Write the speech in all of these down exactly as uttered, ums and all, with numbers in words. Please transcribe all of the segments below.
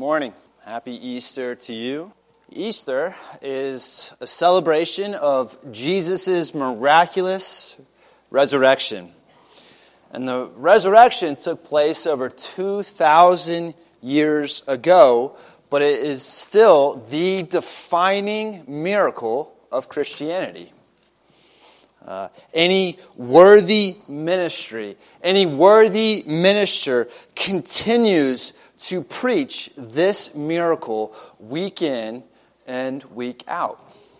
morning. Happy Easter to you. Easter is a celebration of Jesus' miraculous resurrection. And the resurrection took place over two thousand years ago, but it is still the defining miracle of Christianity. Uh, any worthy ministry, any worthy minister continues to preach this miracle week in and week out.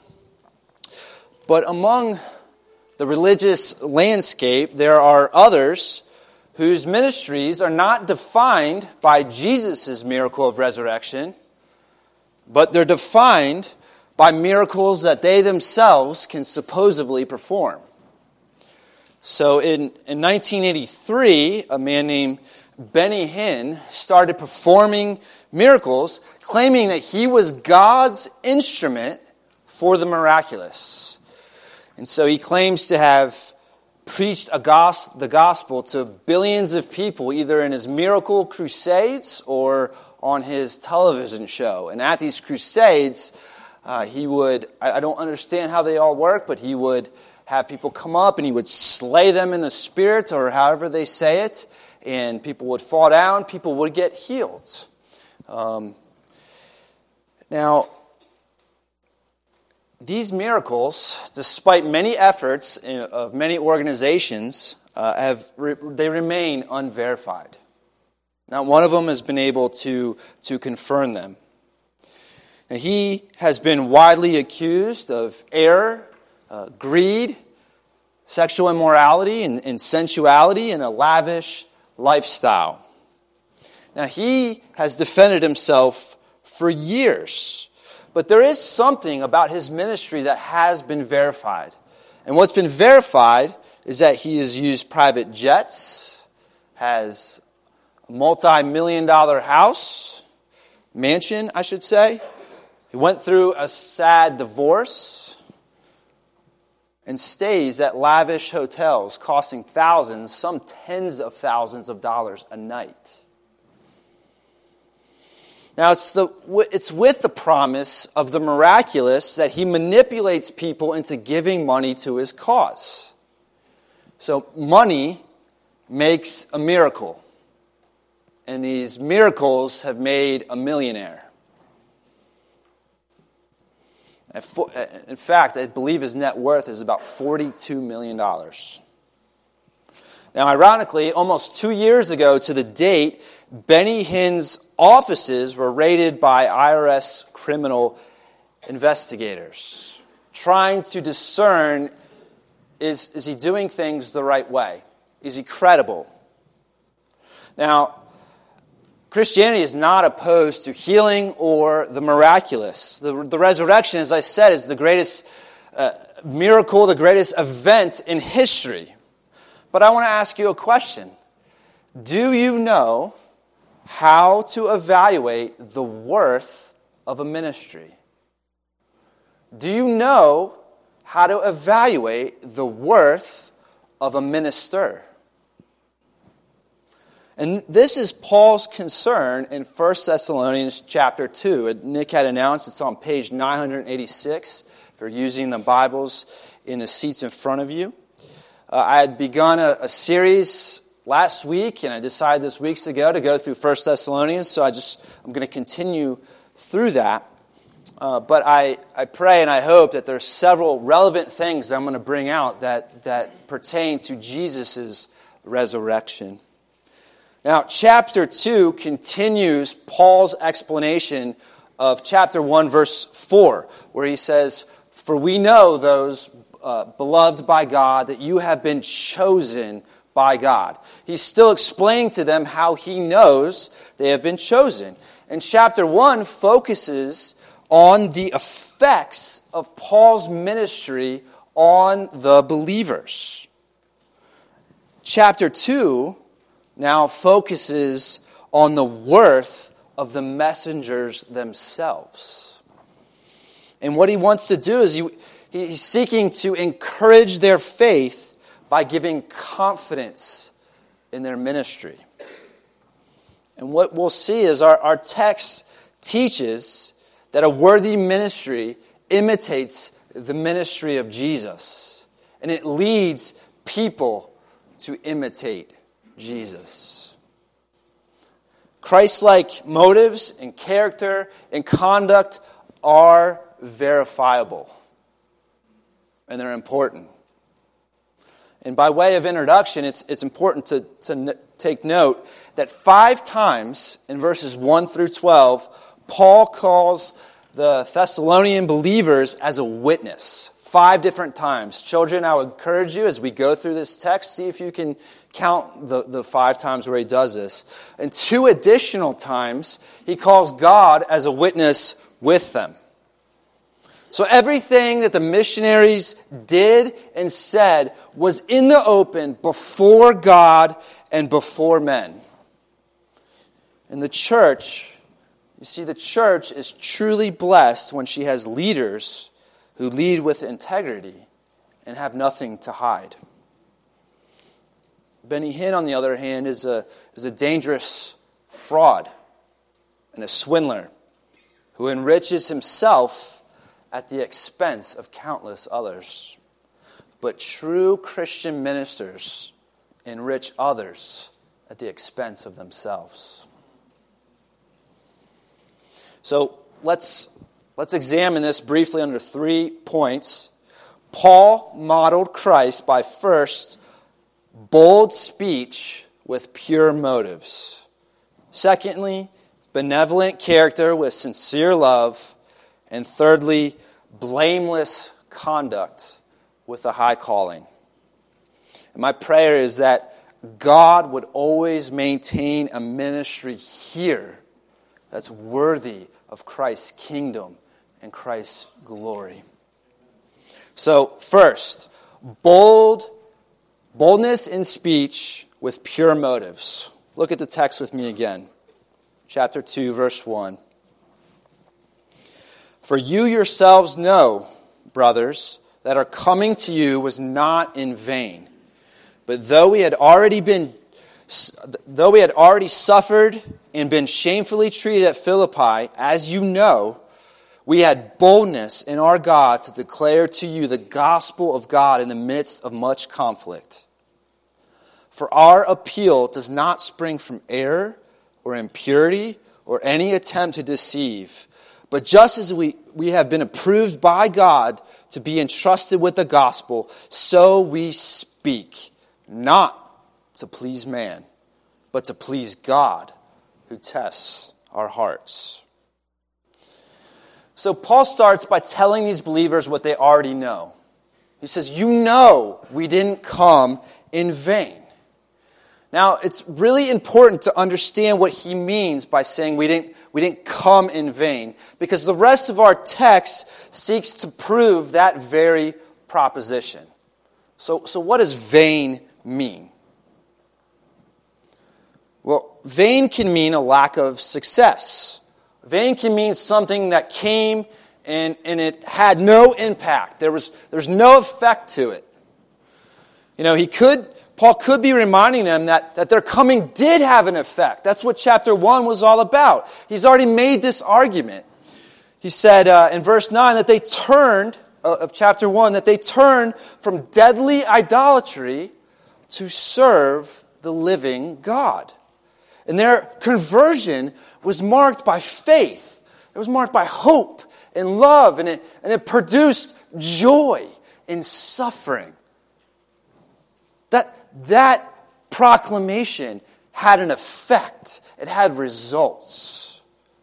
But among the religious landscape, there are others whose ministries are not defined by Jesus' miracle of resurrection, but they're defined by miracles that they themselves can supposedly perform. So in, in nineteen eighty-three, a man named Benny Hinn started performing miracles, claiming that he was God's instrument for the miraculous. And so he claims to have preached a gos- the gospel to billions of people, either in his miracle crusades or on his television show. And at these crusades, uh, he would, I, I don't understand how they all work, but he would have people come up and he would slay them in the spirit, or however they say it, and people would fall down, people would get healed. Um, now, these miracles, despite many efforts of many organizations, uh, have they remain unverified. Not one of them has been able to, to confirm them. Now, he has been widely accused of error, uh, greed, sexual immorality, and, and sensuality, and a lavish lifestyle. Now, he has defended himself for years, but there is something about his ministry that has been verified. And what's been verified is that he has used private jets, has a multi-million dollar house, mansion, I should say. He went through a sad divorce and stays at lavish hotels costing thousands, some tens of thousands of dollars a night. Now, it's the it's with the promise of the miraculous that he manipulates people into giving money to his cause. So money makes a miracle, and these miracles have made a millionaire. In fact, I believe his net worth is about forty-two million dollars. Now, ironically, almost two years ago to the date, Benny Hinn's offices were raided by I R S criminal investigators, trying to discern, is, is he doing things the right way? Is he credible? Now, Christianity is not opposed to healing or the miraculous. The, the resurrection, as I said, is the greatest uh, miracle, the greatest event in history. But I want to ask you a question. Do you know how to evaluate the worth of a ministry? Do you know how to evaluate the worth of a minister? And this is Paul's concern in First Thessalonians chapter two. Nick had announced it's on page nine eighty-six if you're using the Bibles in the seats in front of you. Uh, I had begun a, a series last week, and I decided this weeks ago to go through First Thessalonians, so I just, I'm going to continue through that. Uh, but I, I pray and I hope that there's several relevant things that I'm going to bring out that, that pertain to Jesus' resurrection. Now, chapter two continues Paul's explanation of chapter one, verse four, where he says, "For we know those uh, beloved by God, that you have been chosen by God." He's still explaining to them how he knows they have been chosen. And chapter one focuses on the effects of Paul's ministry on the believers. Chapter two now focuses on the worth of the messengers themselves. And what he wants to do is he, he's seeking to encourage their faith by giving confidence in their ministry. And what we'll see is our, our text teaches that a worthy ministry imitates the ministry of Jesus, and it leads people to imitate Jesus. Christ-like motives and character and conduct are verifiable, and they're important. And by way of introduction, it's, it's important to, to n- take note that five times in verses one through twelve, Paul calls the Thessalonian believers as a witness. Five different times. Children, I would encourage you as we go through this text, see if you can count the, the five times where he does this. And two additional times, he calls God as a witness with them. So everything that the missionaries did and said was in the open before God and before men. And the church, you see, the church is truly blessed when she has leaders who lead with integrity and have nothing to hide. Benny Hinn, on the other hand, is a, is a dangerous fraud and a swindler who enriches himself at the expense of countless others. But true Christian ministers enrich others at the expense of themselves. So let's, let's examine this briefly under three points. Paul modeled Christ by first, bold speech with pure motives. Secondly, benevolent character with sincere love. And thirdly, blameless conduct with a high calling. And my prayer is that God would always maintain a ministry here that's worthy of Christ's kingdom and Christ's glory. So, first, bold, boldness in speech with pure motives. Look at the text with me again. Chapter two, verse one. For you yourselves know, brothers, that our coming to you was not in vain. But though we had already been, though we had already suffered and been shamefully treated at Philippi, as you know, we had boldness in our God to declare to you the gospel of God in the midst of much conflict. For our appeal does not spring from error or impurity or any attempt to deceive. But just as we, we have been approved by God to be entrusted with the gospel, so we speak, not to please man, but to please God, who tests our hearts. So Paul starts by telling these believers what they already know. He says, you know we didn't come in vain. Now, it's really important to understand what he means by saying we didn't, we didn't come in vain, because the rest of our text seeks to prove that very proposition. So, so what does vain mean? Well, vain can mean a lack of success. Vain can mean something that came and, and it had no impact. There was, there was no effect to it. You know, he could... Paul could be reminding them that, that their coming did have an effect. That's what chapter one was all about. He's already made this argument. He said uh, in verse nine that they turned, uh, of chapter one, that they turned from deadly idolatry to serve the living God. And their conversion was marked by faith. It was marked by hope and love, and it, and it produced joy in suffering. That That proclamation had an effect. It had results.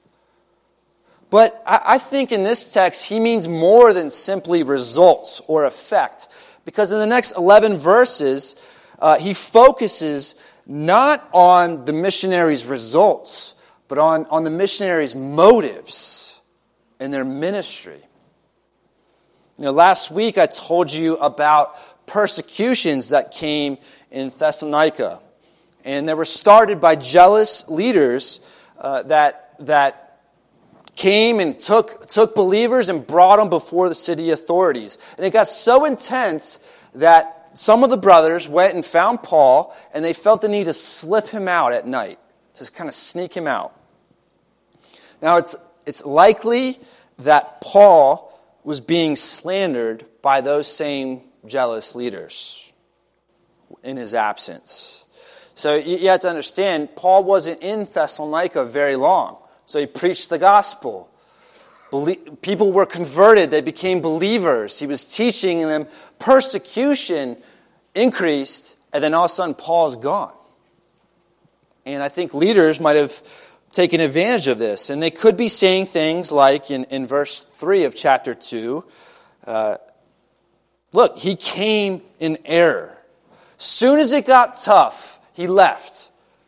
But I think in this text, he means more than simply results or effect. Because in the next eleven verses, uh, he focuses not on the missionaries' results, but on, on the missionaries' motives in their ministry. You know, last week I told you about persecutions that came in Thessalonica. And they were started by jealous leaders uh, that that came and took, took believers and brought them before the city authorities. And it got so intense that some of the brothers went and found Paul, and they felt the need to slip him out at night, to kind of sneak him out. Now, it's it's likely that Paul was being slandered by those same jealous leaders in his absence. So you have to understand, Paul wasn't in Thessalonica very long. So he preached the gospel. People were converted. They became believers. He was teaching them. Persecution increased, and then all of a sudden Paul's gone. And I think leaders might have taken advantage of this. And they could be saying things like in, in verse three of chapter two, uh, look, he came in error. Soon as it got tough, he left.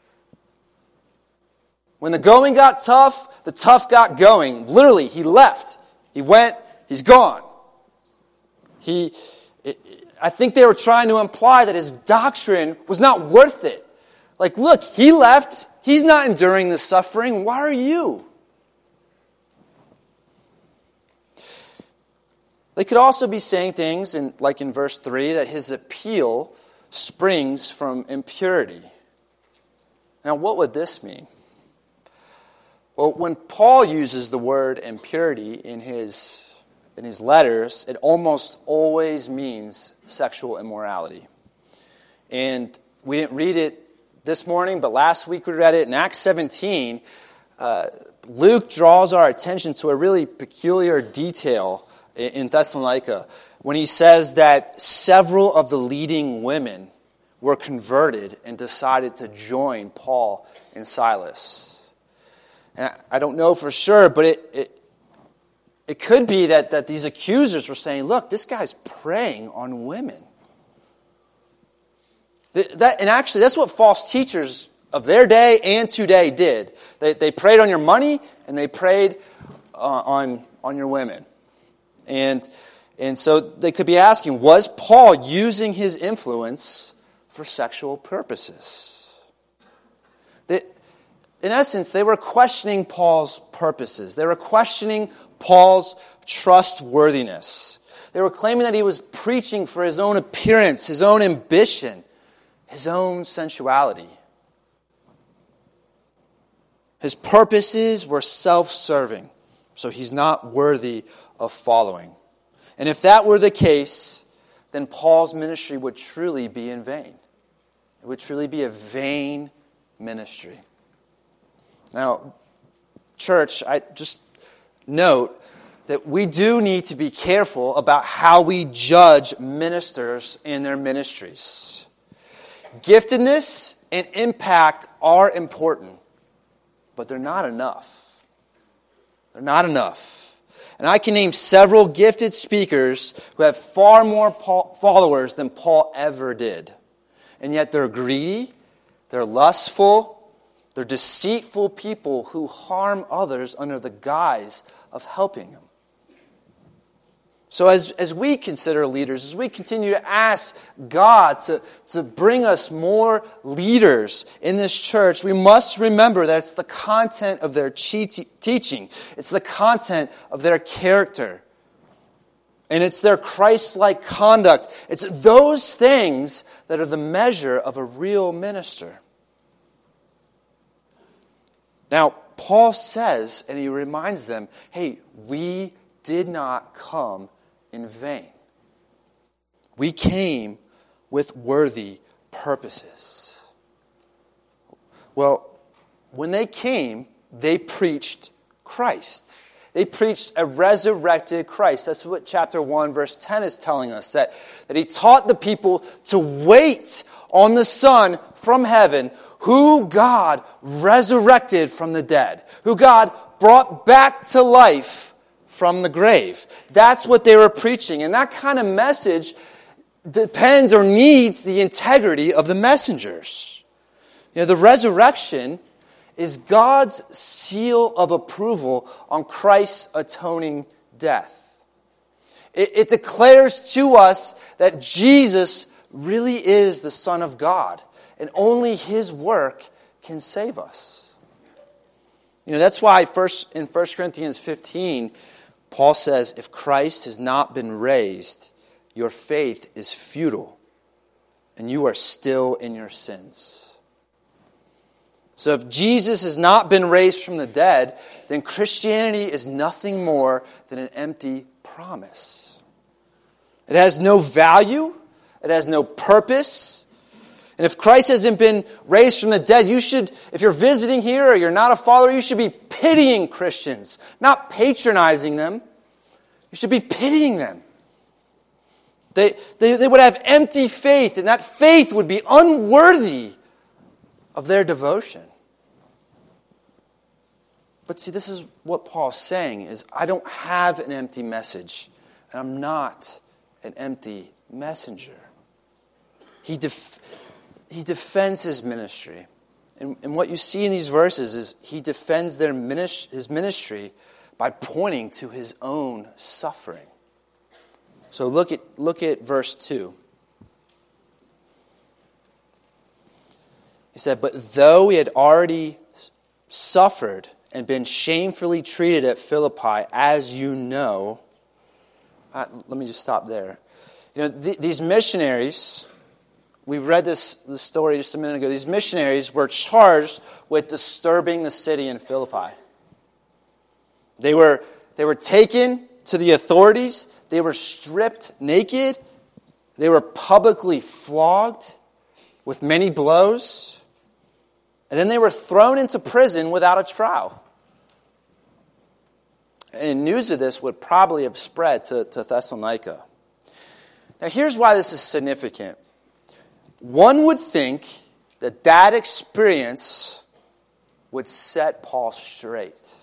When the going got tough, the tough got going. Literally, he left. He went, he's gone. He, I think they were trying to imply that his doctrine was not worth it. Like, look, he left. He's not enduring the suffering. Why are you? They could also be saying things, in, like in verse three, that his appeal springs from impurity. Now, what would this mean? Well, when Paul uses the word impurity in his, in his letters, it almost always means sexual immorality. And we didn't read it this morning, but last week we read it in Acts seventeen. Uh, Luke draws our attention to a really peculiar detail in Thessalonica when he says that several of the leading women were converted and decided to join Paul and Silas. And I don't know for sure, but it, it it could be that, that these accusers were saying, look, this guy's preying on women. That, and actually, that's what false teachers of their day and today did. They, they preyed on your money, and they preyed uh, on, on your women. And, and so they could be asking, was Paul using his influence for sexual purposes? That, in essence, they were questioning Paul's purposes. They were questioning Paul's trustworthiness. They were claiming that he was preaching for his own appearance, his own ambition, his own sensuality. His purposes were self-serving, so he's not worthy of following. And if that were the case, then Paul's ministry would truly be in vain. It would truly be a vain ministry. Now, church, I just note that we do need to be careful about how we judge ministers in their ministries. Giftedness and impact are important, but they're not enough. They're not enough. And I can name several gifted speakers who have far more followers than Paul ever did. And yet they're greedy, they're lustful, they're deceitful people who harm others under the guise of helping them. So as, as we consider leaders, as we continue to ask God to, to bring us more leaders in this church, we must remember that it's the content of their teaching. It's the content of their character. And it's their Christ-like conduct. It's those things that are the measure of a real minister. Now, Paul says, and he reminds them, hey, we did not come in vain. We came with worthy purposes. Well, when they came, they preached Christ. They preached a resurrected Christ. That's what chapter one, verse ten is telling us. That, that he taught the people to wait on the Son from heaven, who God resurrected from the dead, who God brought back to life from the grave. That's what they were preaching. And that kind of message depends or needs the integrity of the messengers. You know, the resurrection is God's seal of approval on Christ's atoning death. It, it declares to us that Jesus really is the Son of God, and only His work can save us. You know, that's why first in First Corinthians fifteen, Paul says, if Christ has not been raised, your faith is futile, and you are still in your sins. So if Jesus has not been raised from the dead, then Christianity is nothing more than an empty promise. It has no value. It has no purpose. And if Christ hasn't been raised from the dead, you should, if you're visiting here or you're not a follower, you should be pitying Christians, not patronizing them. You should be pitying them. They, they, they would have empty faith, and that faith would be unworthy of their devotion. But see, this is what Paul's saying, is I don't have an empty message, and I'm not an empty messenger. He def- he defends his ministry. And, and what you see in these verses is he defends their minis- his ministry by pointing to his own suffering. So look at look at verse two. He said, "But though he had already suffered and been shamefully treated at Philippi, as you know," uh, let me just stop there. You know, th- these missionaries, we read this, this story just a minute ago. These missionaries were charged with disturbing the city in Philippi. They were they were taken to the authorities. They were stripped naked. They were publicly flogged with many blows. And then they were thrown into prison without a trial. And news of this would probably have spread to, to Thessalonica. Now here's why this is significant. One would think that that experience would set Paul straight.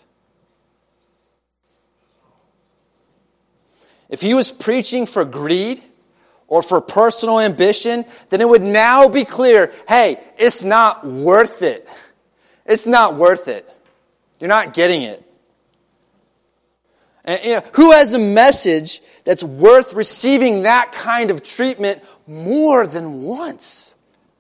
If he was preaching for greed or for personal ambition, then it would now be clear, hey, it's not worth it. It's not worth it. You're not getting it. And you know, who has a message that's worth receiving that kind of treatment more than once?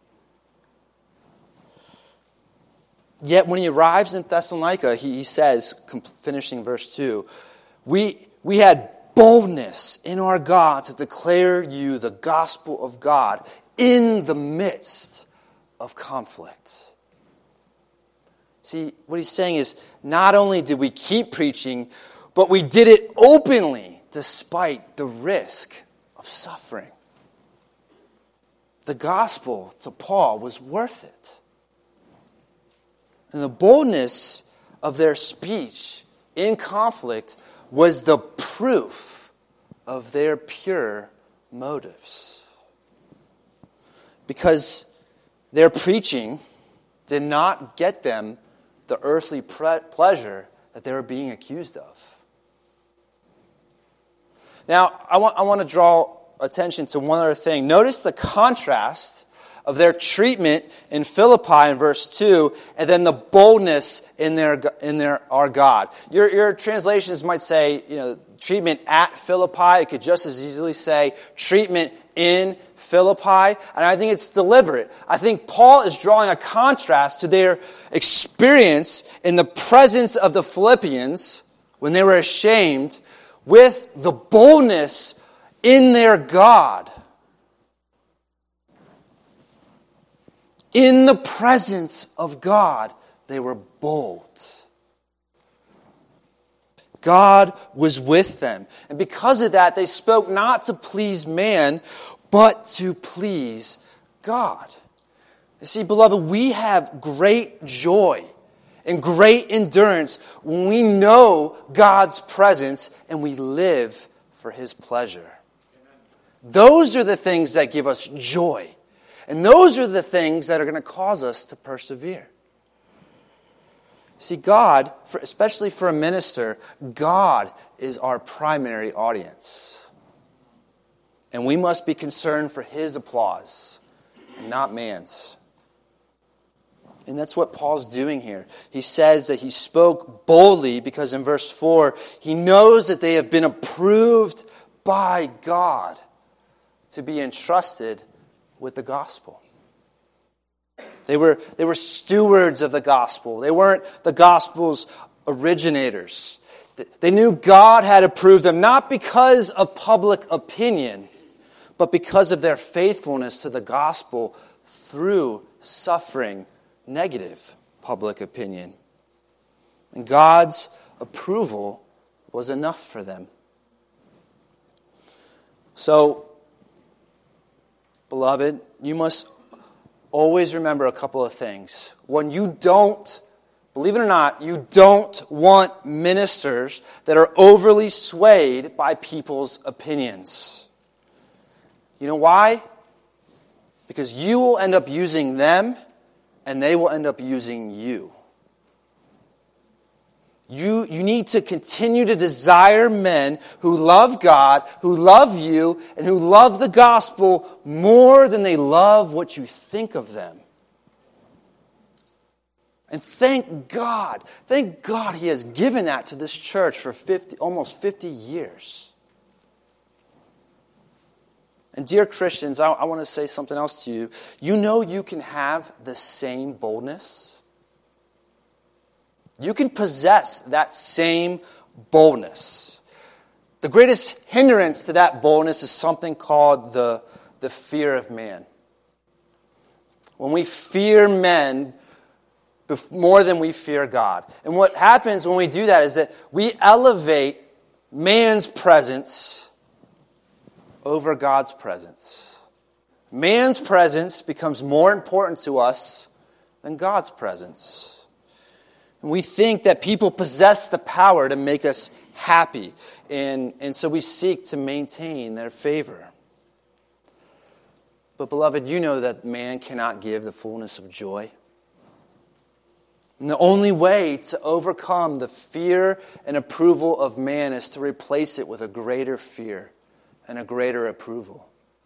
Yet when he arrives in Thessalonica, he, he says, finishing verse two, we, we had boldness in our God to declare you the gospel of God in the midst of conflict. See, what he's saying is, not only did we keep preaching, but we did it openly despite the risk of suffering. The gospel to Paul was worth it. And the boldness of their speech in conflict was the proof of their pure motives. Because their preaching did not get them the earthly pre- pleasure that they were being accused of. Now, I want, I want to draw attention to one other thing. Notice the contrast of their treatment in Philippi in verse two, and then the boldness in their in their our God. Your your translations might say, you know, treatment at Philippi. It could just as easily say treatment in Philippi. And I think it's deliberate. I think Paul is drawing a contrast to their experience in the presence of the Philippians when they were ashamed with the boldness in their God. In the presence of God, they were bold. God was with them. And because of that, they spoke not to please man, but to please God. You see, beloved, we have great joy and great endurance when we know God's presence and we live for His pleasure. Those are the things that give us joy. And those are the things that are going to cause us to persevere. See, God, especially for a minister, God is our primary audience. And we must be concerned for His applause and not man's. And that's what Paul's doing here. He says that he spoke boldly because in verse four, he knows that they have been approved by God to be entrusted with the gospel. They were, they were stewards of the gospel. They weren't the gospel's originators. They knew God had approved them, not because of public opinion, but because of their faithfulness to the gospel through suffering negative public opinion. And God's approval was enough for them. So, beloved, you must always remember a couple of things. One, you don't, believe it or not, you don't want ministers that are overly swayed by people's opinions. You know why? Because you will end up using them, and they will end up using you. You, you need to continue to desire men who love God, who love you, and who love the gospel more than they love what you think of them. And thank God, thank God He has given that to this church for fifty, almost fifty years. And dear Christians, I, I want to say something else to you. You know you can have the same boldness. You can possess that same boldness. The greatest hindrance to that boldness is something called the, the fear of man. When we fear men more than we fear God. And what happens when we do that is that we elevate man's presence over God's presence. Man's presence becomes more important to us than God's presence. And we think that people possess the power to make us happy. And, and so we seek to maintain their favor. But beloved, you know that man cannot give the fullness of joy. And the only way to overcome the fear and approval of man is to replace it with a greater fear and a greater approval.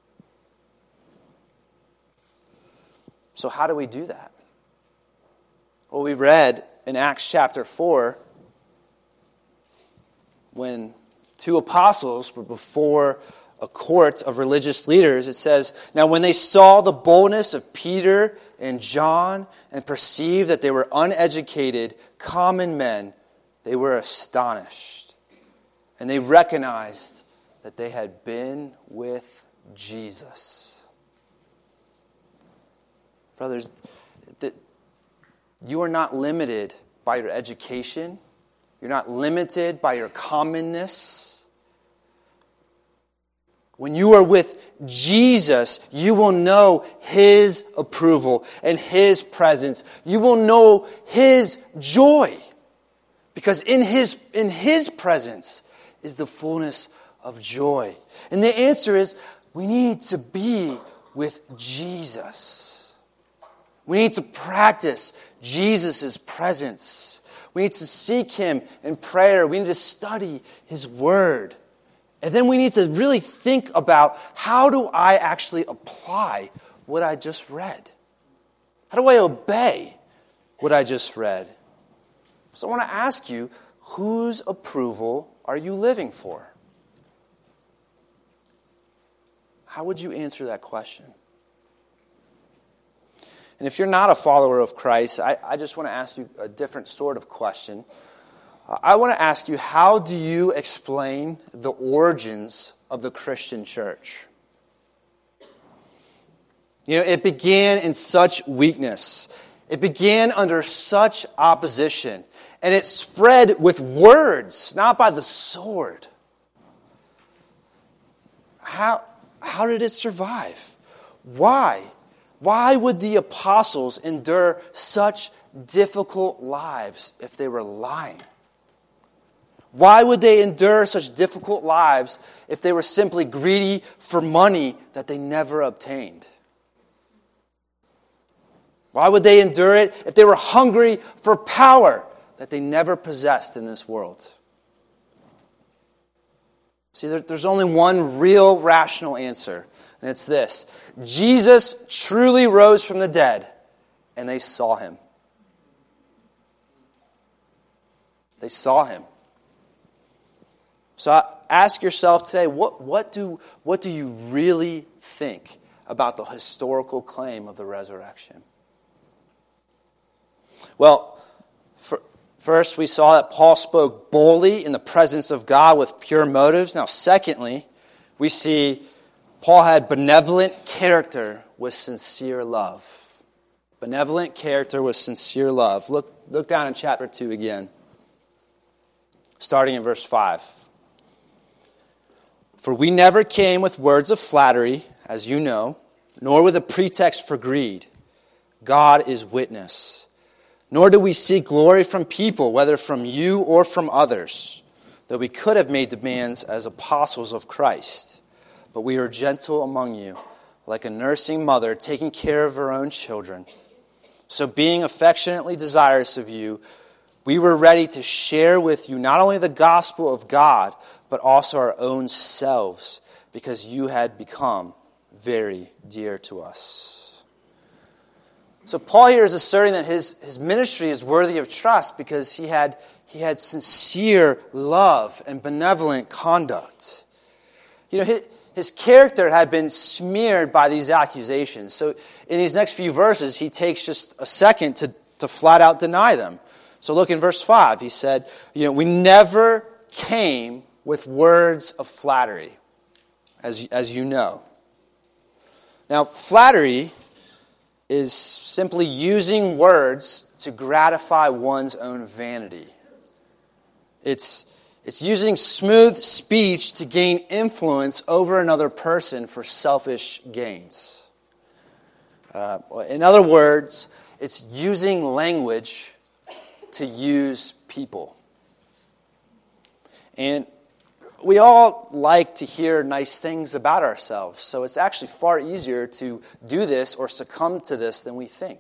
So how do we do that? Well, we read in Acts chapter four, when two apostles were before a court of religious leaders, it says, "Now when they saw the boldness of Peter and John and perceived that they were uneducated, common men, they were astonished. And they recognized that they had been with Jesus." Brothers, that you are not limited by your education. You're not limited by your commonness. When you are with Jesus, you will know His approval and His presence. You will know His joy. Because in His, in His presence is the fullness of joy. And the answer is, we need to be with Jesus. We need to practice Jesus' presence. We need to seek Him in prayer. We need to study His Word. And then we need to really think about, how do I actually apply what I just read? How do I obey what I just read? So I want to ask you, whose approval are you living for? How would you answer that question? And if you're not a follower of Christ, I, I just want to ask you a different sort of question. I want to ask you, how do you explain the origins of the Christian church? You know, it began in such weakness. It began under such opposition. And it spread with words, not by the sword. How, how did it survive? Why? Why would the apostles endure such difficult lives if they were lying? Why would they endure such difficult lives if they were simply greedy for money that they never obtained? Why would they endure it if they were hungry for power that they never possessed in this world? See, there's only one real rational answer, and it's this. Jesus truly rose from the dead, and they saw Him. They saw Him. So ask yourself today, what, what, do, what do you really think about the historical claim of the resurrection? Well, for, first we saw that Paul spoke boldly in the presence of God with pure motives. Now, secondly, we see Paul had benevolent character with sincere love. Benevolent character with sincere love. Look, look down in chapter two again, starting in verse five. For we never came with words of flattery, as you know, nor with a pretext for greed. God is witness. Nor do we seek glory from people, whether from you or from others, though we could have made demands as apostles of Christ. But we are gentle among you, like a nursing mother taking care of her own children. So being affectionately desirous of you, we were ready to share with you not only the gospel of God, but also our own selves, because you had become very dear to us. So Paul here is asserting that his, his ministry is worthy of trust because he had, he had sincere love and benevolent conduct. You know, his, his character had been smeared by these accusations. So in these next few verses, he takes just a second to, to flat out deny them. So look in verse five. He said, you know, we never came with words of flattery, as, as you know. Now, flattery is simply using words to gratify one's own vanity. It's, it's using smooth speech to gain influence over another person for selfish gains. Uh, in other words, it's using language to use people. And we all like to hear nice things about ourselves, so it's actually far easier to do this or succumb to this than we think.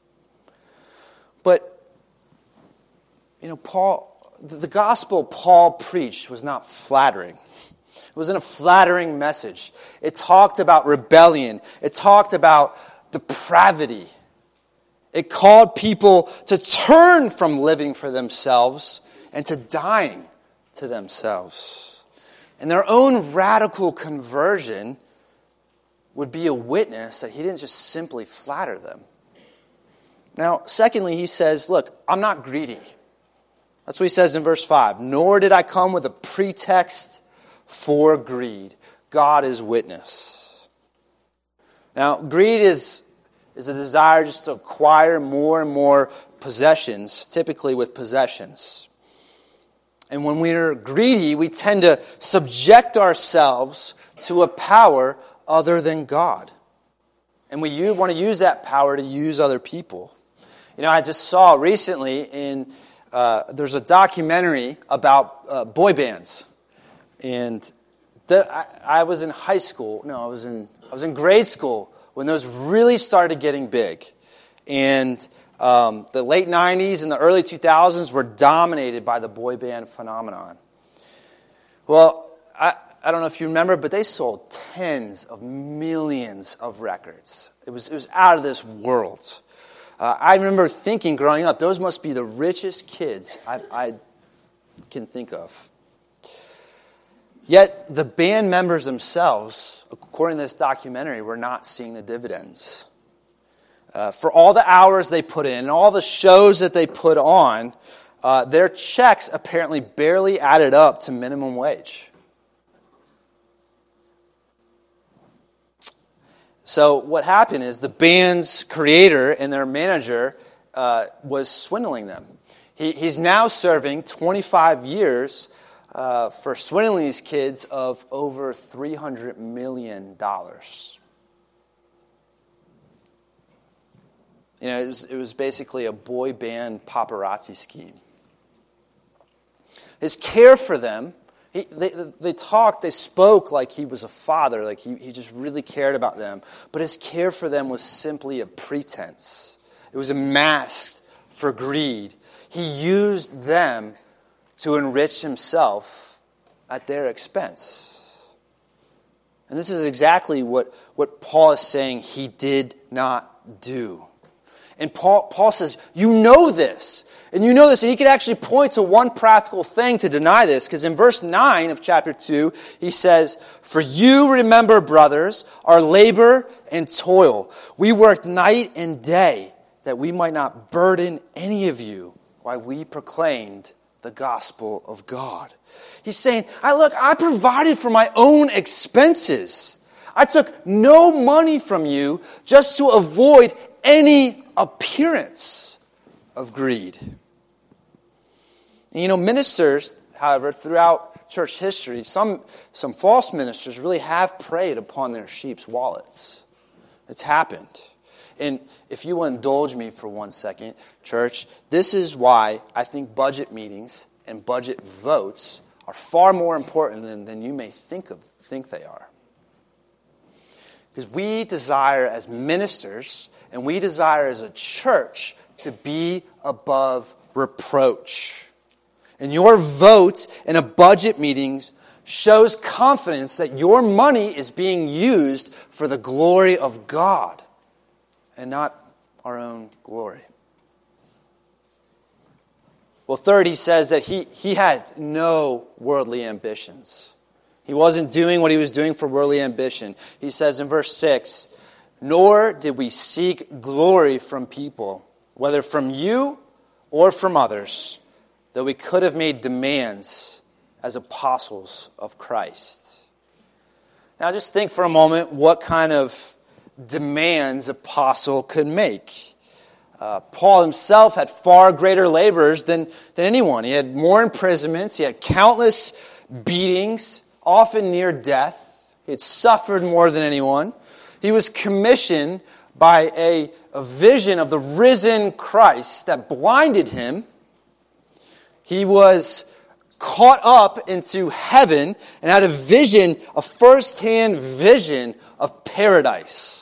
But, you know, Paul, the gospel Paul preached was not flattering. It wasn't a flattering message. It talked about rebellion. It talked about depravity. It called people to turn from living for themselves and to dying to themselves. And their own radical conversion would be a witness that he didn't just simply flatter them. Now, secondly, he says, look, I'm not greedy. That's what he says in verse five. Nor did I come with a pretext for greed. God is witness. Now, greed is, is a desire just to acquire more and more possessions, typically with possessions. And when we're greedy, we tend to subject ourselves to a power other than God. And we want to use that power to use other people. You know, I just saw recently in, uh, there's a documentary about uh, boy bands. And the, I, I was in high school, no, I was in, I was in grade school when those really started getting big. And Um, the late nineties and the early two thousands were dominated by the boy band phenomenon. Well, I, I don't know if you remember, but they sold tens of millions of records. It was, it was out of this world. Uh, I remember thinking growing up, those must be the richest kids I, I can think of. Yet the band members themselves, according to this documentary, were not seeing the dividends. Uh, for all the hours they put in and all the shows that they put on, uh, their checks apparently barely added up to minimum wage. So what happened is the band's creator and their manager uh, was swindling them. He, he's now serving twenty-five years uh, for swindling these kids of over three hundred million dollars. You know, it was, it was basically a boy band paparazzi scheme. His care for them, he, they, they talked, they spoke like he was a father, like he, he just really cared about them. But his care for them was simply a pretense. It was a mask for greed. He used them to enrich himself at their expense. And this is exactly what, what Paul is saying he did not do. And Paul, Paul says, you know this. And you know this. And he could actually point to one practical thing to deny this. Because in verse nine of chapter two, he says, for you remember, brothers, our labor and toil. We worked night and day that we might not burden any of you while we proclaimed the gospel of God. He's saying, I look, I provided for my own expenses. I took no money from you just to avoid any appearance of greed. And, you know, ministers, however, throughout church history, some, some false ministers really have preyed upon their sheep's wallets. It's happened. And if you will indulge me for one second, church, this is why I think budget meetings and budget votes are far more important than, than you may think of think they are. Because we desire as ministers and we desire as a church to be above reproach. And your vote in a budget meeting shows confidence that your money is being used for the glory of God and not our own glory. Well, third, he says that he, he had no worldly ambitions. He wasn't doing what he was doing for worldly ambition. He says in verse six, "Nor did we seek glory from people, whether from you or from others, though we could have made demands as apostles of Christ." Now just think for a moment what kind of demands a apostle could make. Uh, Paul himself had far greater labors than, than anyone. He had more imprisonments. He had countless beatings, often near death. He had suffered more than anyone. He was commissioned by a, a vision of the risen Christ that blinded him. He was caught up into heaven and had a vision, a first-hand vision of paradise.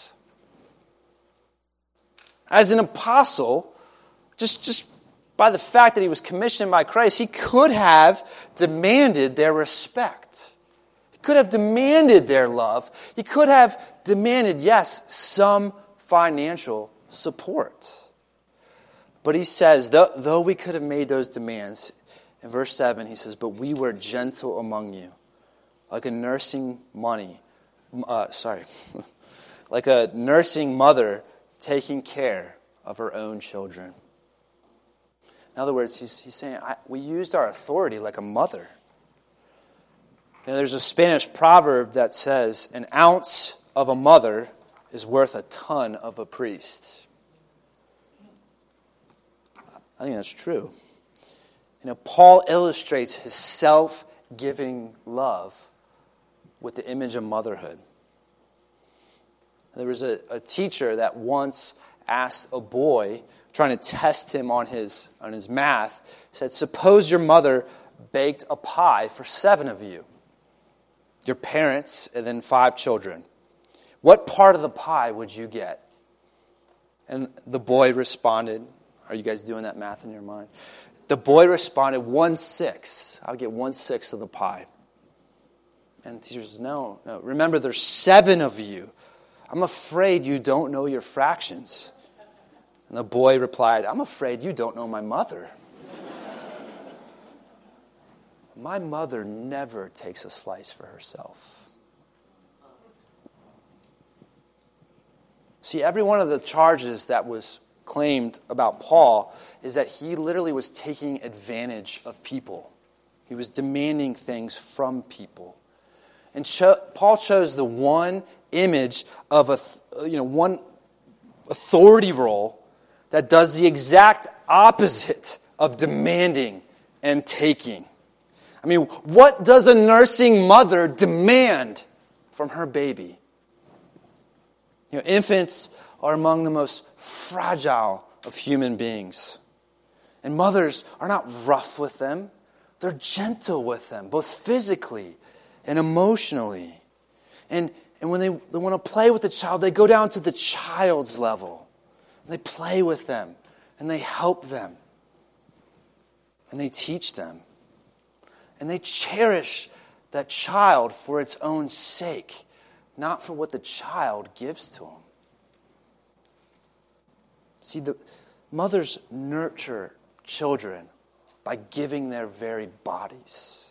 As an apostle, just, just by the fact that he was commissioned by Christ, he could have demanded their respect. He could have demanded their love. He could have demanded, yes, some financial support. But he says, though, though we could have made those demands, in verse seven, he says, "But we were gentle among you, like a nursing money, uh, sorry, like a nursing mother taking care of her own children." In other words, he's, he's saying, I, we used our authority like a mother. Now, there's a Spanish proverb that says, "An ounce of a mother is worth a ton of a priest." I think that's true. You know, Paul illustrates his self-giving love with the image of motherhood. There was a, a teacher that once asked a boy, trying to test him on his, on his math, said, "Suppose your mother baked a pie for seven of you, your parents, and then five children. What part of the pie would you get?" And the boy responded, are you guys doing that math in your mind? The boy responded, one-sixth. I would get one-sixth of the pie. And the teacher says, no, no. Remember, there's seven of you. I'm afraid you don't know your fractions. And the boy replied, I'm afraid you don't know my mother. My mother never takes a slice for herself. See, every one of the charges that was claimed about Paul is that he literally was taking advantage of people. He was demanding things from people. And cho- Paul chose the one image of a, you know, one authority role that does the exact opposite of demanding and taking. I mean, what does a nursing mother demand from her baby? You know, infants are among the most fragile of human beings. And mothers are not rough with them. They're gentle with them, both physically and emotionally. And, and when they, they want to play with the child, they go down to the child's level. And they play with them. And they help them. And they teach them. And they cherish that child for its own sake, not for what the child gives to them. See, the mothers nurture children by giving their very bodies.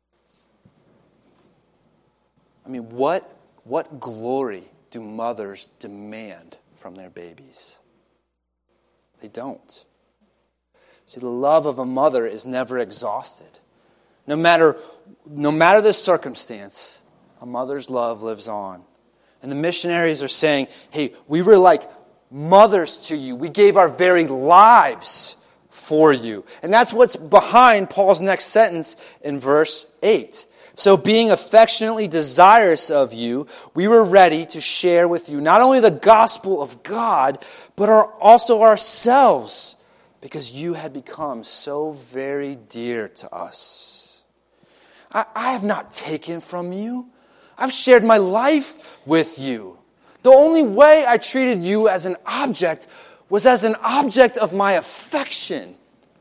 I mean, what, what glory do mothers demand from their babies? They don't. See, the love of a mother is never exhausted. No matter, no matter the circumstance, a mother's love lives on. And the missionaries are saying, hey, we were like mothers to you. We gave our very lives for you. And that's what's behind Paul's next sentence in verse eight. So being affectionately desirous of you, we were ready to share with you not only the gospel of God, but our, also ourselves, because you had become so very dear to us. I, I have not taken from you. I've shared my life with you. The only way I treated you as an object was as an object of my affection.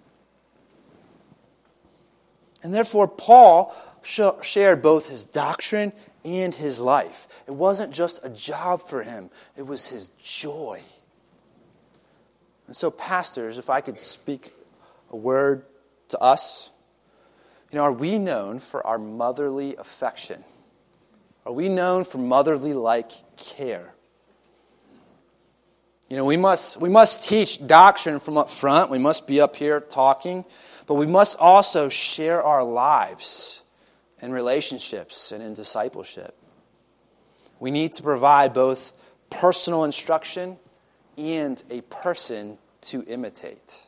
And therefore, Paul shared both his doctrine and his life. It wasn't just a job for him. It was his joy. And so, pastors, if I could speak a word to us, you know, are we known for our motherly affection? Are we known for motherly-like care? You know, we must we must teach doctrine from up front. We must be up here talking, but we must also share our lives in relationships and in discipleship. We need to provide both personal instruction and a person to imitate.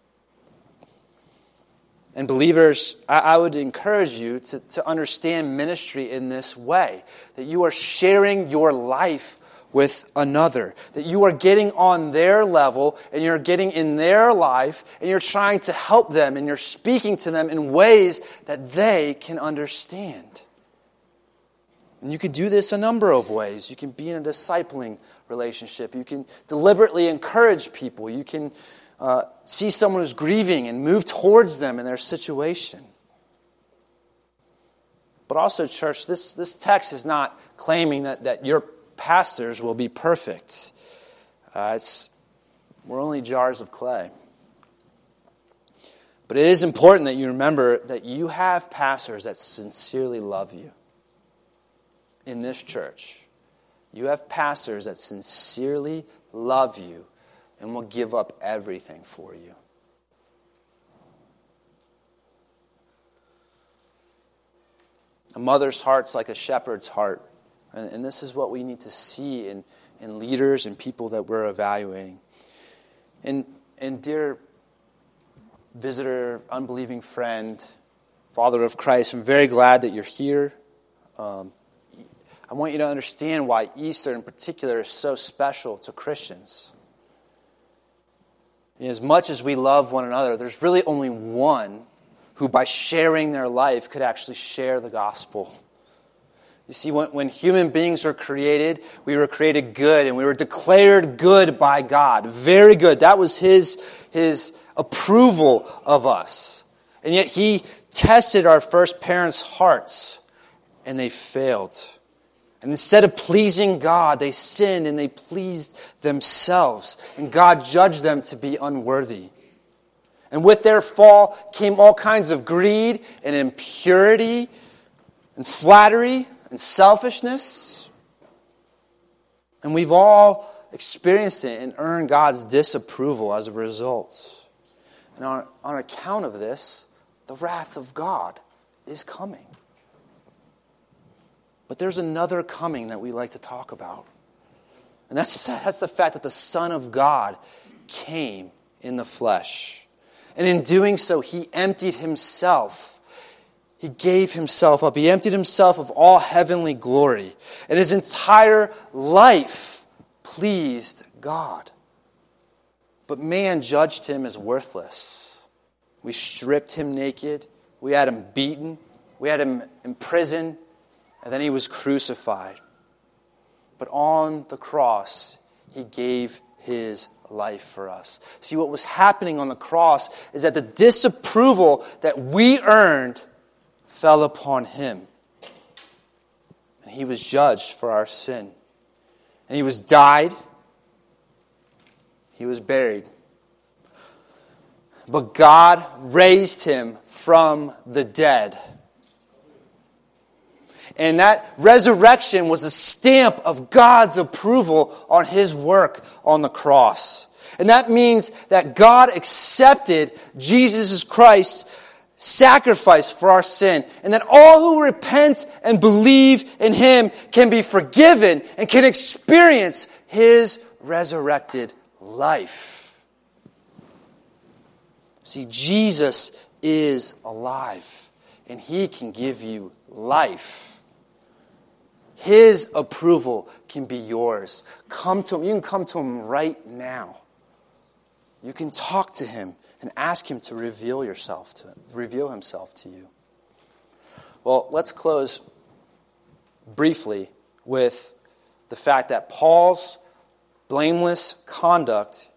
And believers, I, I would encourage you to, to understand ministry in this way, that you are sharing your life with another, that you are getting on their level and you're getting in their life and you're trying to help them and you're speaking to them in ways that they can understand. And you can do this a number of ways. You can be in a discipling relationship. You can deliberately encourage people. You can uh, see someone who's grieving and move towards them in their situation. But also, church, this, this text is not claiming that, that your pastors will be perfect. Uh, it's, we're only jars of clay. But it is important that you remember that you have pastors that sincerely love you. In this church, you have pastors that sincerely love you and will give up everything for you. A mother's heart's like a shepherd's heart. And, and this is what we need to see in, in leaders and people that we're evaluating. And, and dear visitor, unbelieving friend, father of Christ, I'm very glad that you're here. Um, I want you to understand why Easter in particular is so special to Christians. As much as we love one another, there's really only one who by sharing their life could actually share the gospel. You see, when, when human beings were created, we were created good and we were declared good by God. Very good. That was His, His approval of us. And yet He tested our first parents' hearts and they failed. And instead of pleasing God, they sinned and they pleased themselves. And God judged them to be unworthy. And with their fall came all kinds of greed and impurity and flattery and selfishness. And we've all experienced it and earned God's disapproval as a result. And on, on account of this, the wrath of God is coming. But there's another coming that we like to talk about. And that's, that's the fact that the Son of God came in the flesh. And in doing so, He emptied Himself. He gave Himself up. He emptied Himself of all heavenly glory. And His entire life pleased God. But man judged Him as worthless. We stripped Him naked. We had Him beaten. We had Him imprisoned. And then He was crucified. But on the cross, He gave His life for us. See, what was happening on the cross is that the disapproval that we earned fell upon Him. And He was judged for our sin. And He was died. He was buried. But God raised Him from the dead. And that resurrection was a stamp of God's approval on His work on the cross. And that means that God accepted Jesus Christ's sacrifice for our sin. And that all who repent and believe in Him can be forgiven and can experience His resurrected life. See, Jesus is alive, and he can give you life. His approval can be yours. Come to him. You can come to him right now. You can talk to him and ask him to reveal yourself to reveal himself to you. Well, let's close briefly with the fact that Paul's blameless conduct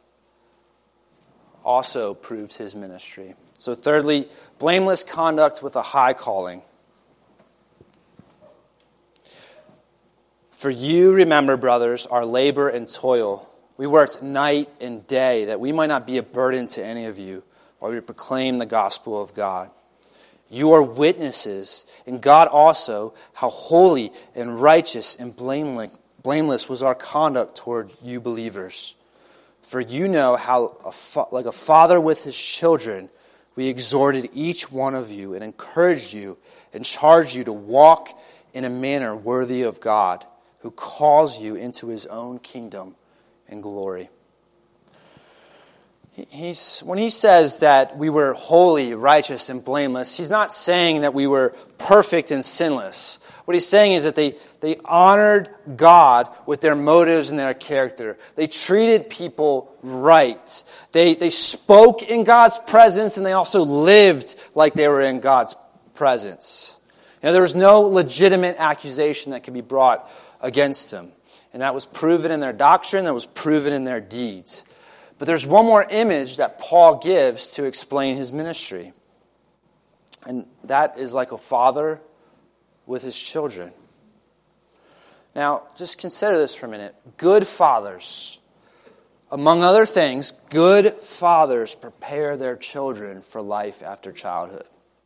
also proved his ministry. So thirdly, blameless conduct with a high calling. For you remember, brothers, our labor and toil. We worked night and day that we might not be a burden to any of you while we proclaim the gospel of God. You are witnesses, and God also, how holy and righteous and blameless was our conduct toward you believers. For you know how, a fa- like a father with his children, we exhorted each one of you and encouraged you and charged you to walk in a manner worthy of God, who calls you into his own kingdom and glory. He's, when he says that we were holy, righteous, and blameless, he's not saying that we were perfect and sinless. What he's saying is that they, they honored God with their motives and their character. They treated people right. They, they spoke in God's presence, and they also lived like they were in God's presence. You know, there was no legitimate accusation that could be brought against them. And that was proven in their doctrine, that was proven in their deeds. But there's one more image that Paul gives to explain his ministry. And that is like a father with his children. Now, just consider this for a minute. Good fathers, among other things, good fathers prepare their children for life after childhood.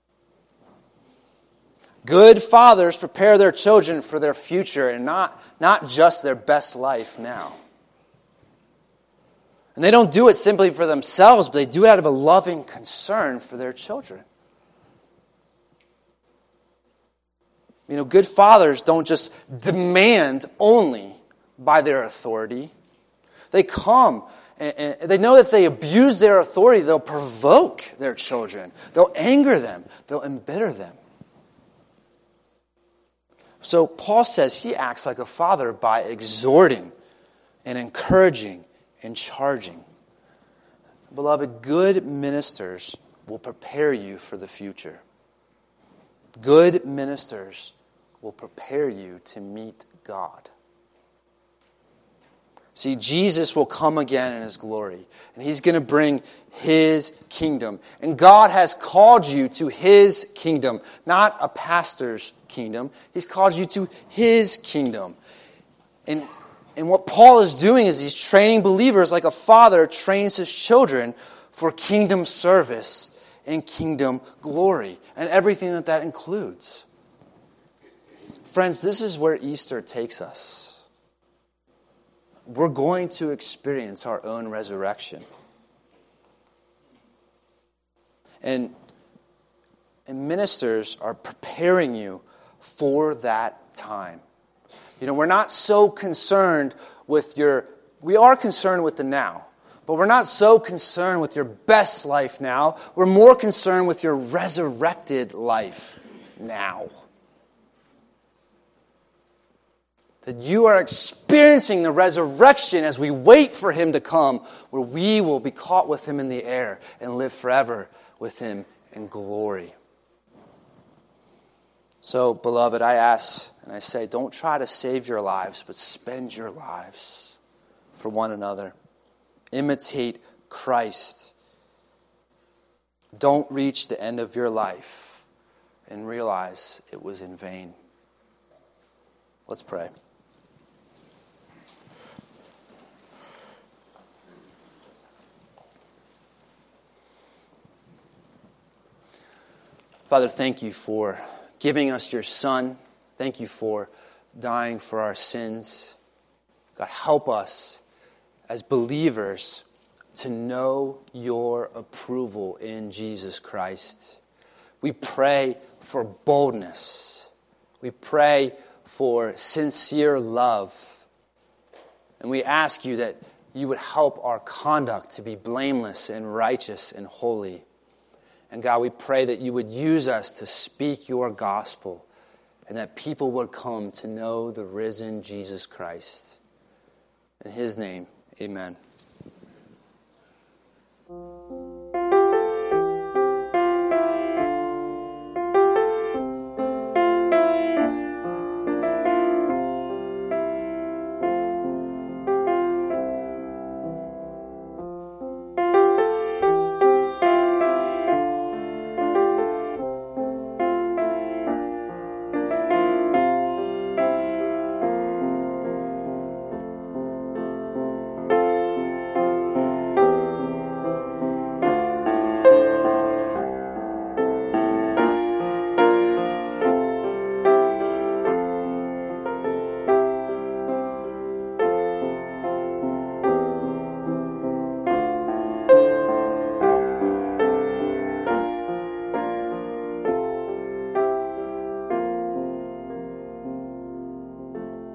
Good fathers prepare their children for their future and not, not just their best life now. And they don't do it simply for themselves, but they do it out of a loving concern for their children. You know, good fathers don't just demand only by their authority. They come and, and they know that if they abuse their authority, they'll provoke their children. They'll anger them. They'll embitter them. So Paul says he acts like a father by exhorting and encouraging and charging. Beloved, good ministers will prepare you for the future. Good ministers will prepare you to meet God. See, Jesus will come again in his glory, and he's going to bring his kingdom. And God has called you to his kingdom, not a pastor's kingdom. He's called you to his kingdom. And, and what Paul is doing is he's training believers like a father trains his children for kingdom service and kingdom glory, and everything that that includes. Friends, this is where Easter takes us. We're going to experience our own resurrection. And, and ministers are preparing you for that time. You know, we're not so concerned with your, we are concerned with the now, but we're not so concerned with your best life now. We're more concerned with your resurrected life now. That you are experiencing the resurrection as we wait for him to come, where we will be caught with him in the air and live forever with him in glory. So, beloved, I ask and I say, don't try to save your lives, but spend your lives for one another. Imitate Christ. Don't reach the end of your life and realize it was in vain. Let's pray. Father, thank you for giving us your Son. Thank you for dying for our sins. God, help us as believers to know your approval in Jesus Christ. We pray for boldness. We pray for sincere love. And we ask you that you would help our conduct to be blameless and righteous and holy. And God, we pray that you would use us to speak your gospel and that people would come to know the risen Jesus Christ. In his name, amen.